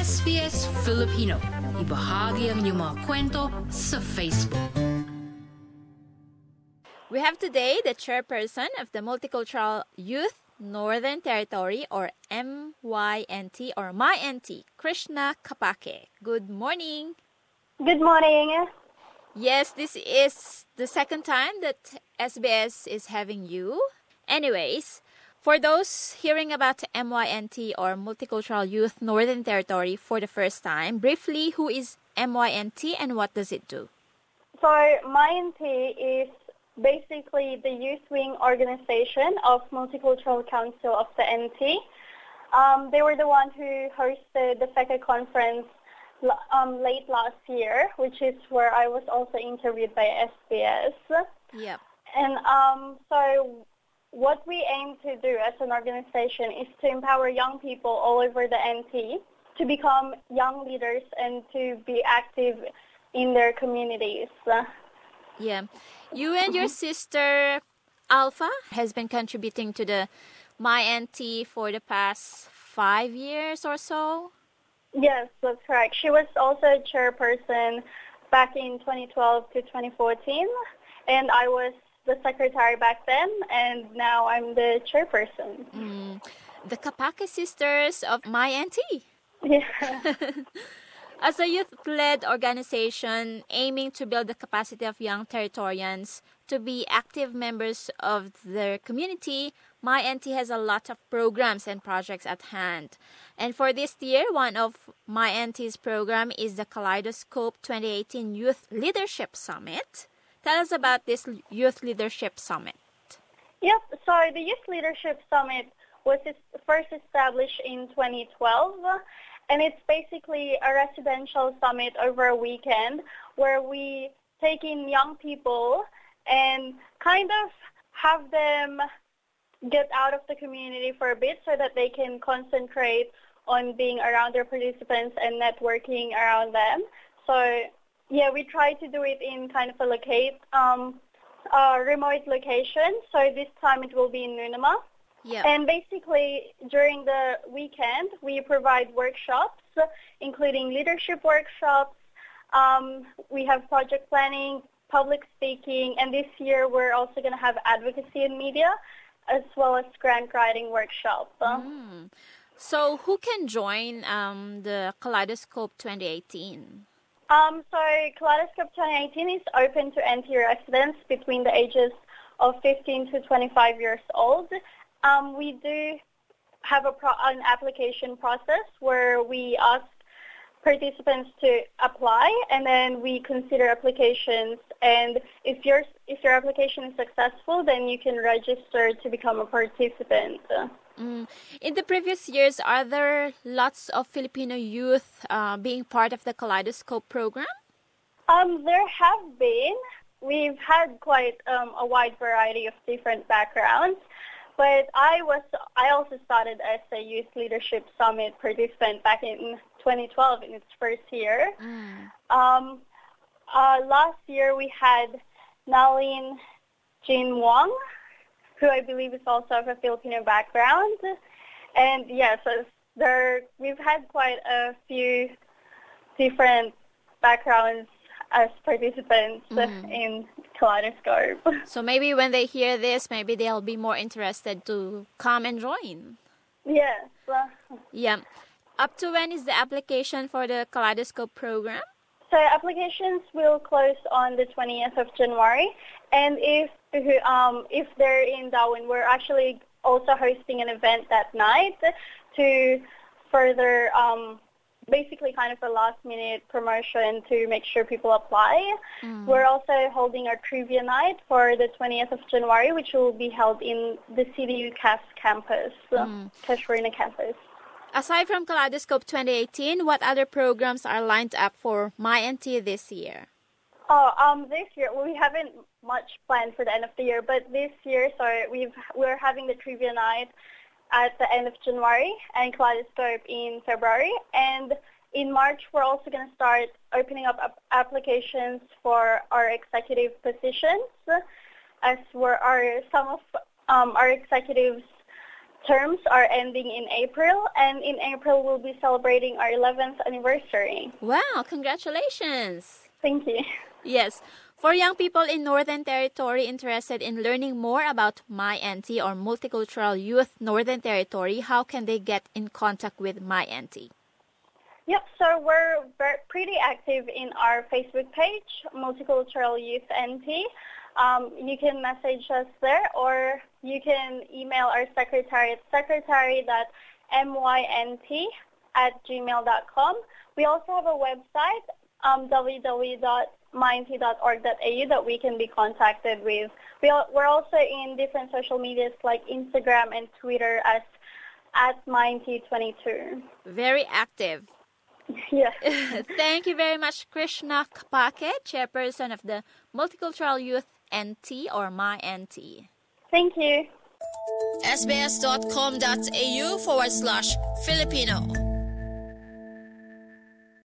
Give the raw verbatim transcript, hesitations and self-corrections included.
S B S Filipino. Ibahagi ang inyong mga kwento sa Facebook. We have today the chairperson of the Multicultural Youth Northern Territory, or M Y N T, or MyNT, Krishna Kapake. Good morning. Good morning. Yes, this is the second time that S B S is having you. Anyways, for those hearing about M Y N T, or Multicultural Youth Northern Territory, for the first time, briefly, who is M Y N T and what does it do? So MyNT is basically the youth wing organization of Multicultural Council of the N T. Um, they were the one who hosted the FECA conference um, late last year, which is where I was also interviewed by S B S. Yep. And um, so what we aim to do as an organization is to empower young people all over the N T to become young leaders and to be active in their communities. Yeah. You and your sister, Alpha, has been contributing to the MyNT for the past five years or so? Yes, that's correct. She was also chairperson back in twenty twelve to twenty fourteen, and I was the secretary back then, and now I'm the chairperson. Mm. The Kapake sisters of MyNT. Yeah. As a youth-led organization aiming to build the capacity of young Territorians to be active members of their community, MyNT has a lot of programs and projects at hand. And for this year, one of MyNT's program is the Kaleidoscope twenty eighteen Youth Leadership Summit. Tell us about this Youth Leadership Summit. Yep, so the Youth Leadership Summit was first established in twenty twelve. And it's basically a residential summit over a weekend where we take in young people and kind of have them get out of the community for a bit so that they can concentrate on being around their participants and networking around them. So, yeah, we try to do it in kind of a locate, um, a remote location. So this time it will be in Nunama. Yep. And basically, during the weekend, we provide workshops, including leadership workshops. Um, we have project planning, public speaking, and this year we're also going to have advocacy in media, as well as grant writing workshop. Mm. So who can join um, the Kaleidoscope twenty eighteen? Um, so Kaleidoscope twenty eighteen is open to N T residents between the ages of fifteen to twenty-five years old. Um, we do have a pro- an application process where we ask participants to apply, and then we consider applications. And if your if your application is successful, then you can register to become a participant. Mm. In the previous years, are there lots of Filipino youth uh, being part of the Kaleidoscope program? Um, there have been. We've had quite um, a wide variety of different backgrounds. But I was I also started as a Youth Leadership Summit participant back in twenty twelve in its first year. Mm. Um, uh, last year we had Nalin Jin Wong, who I believe is also of a Filipino background. And yes, yeah, so there we've had quite a few different backgrounds as participants mm. in Kaleidoscope. So maybe when they hear this, maybe they'll be more interested to come and join. Yes. Yeah. Up to when is the application for the Kaleidoscope program? So applications will close on the twentieth of January. And if um, if they're in Darwin, we're actually also hosting an event that night to further um, basically kind of a last-minute promotion to make sure people apply. Mm. We're also holding our trivia night for the twentieth of January, which will be held in the C D U C A S campus, mm. Casuarina campus. Aside from Kaleidoscope twenty eighteen, what other programs are lined up for MyNT this year? Oh, um, this year, well, we haven't much planned for the end of the year, but this year, so we've, we're having the trivia night at the end of January and Kaleidoscope in February. And in March, we're also going to start opening up applications for our executive positions, as we're our, some of um, our executives terms are ending in April, and in April we'll be celebrating our eleventh anniversary. Wow, congratulations. Thank you. Yes. For young people in Northern Territory interested in learning more about MyNT or Multicultural Youth Northern Territory, how can they get in contact with MyNT? Yep, so we're very, pretty active in our Facebook page, Multicultural Youth N T. Um, you can message us there, or you can email our secretary at secretary dot mynt at gmail dot com. We also have a website, um, w w w dot mynt dot org dot a u, that we can be contacted with. We al- we're also in different social medias like Instagram and Twitter as at mynt twenty-two. Very active. Yes. Thank you very much, Krishna Kapake, chairperson of the Multicultural Youth N T or MyNT. Thank you. sbs.com.au forward slash Filipino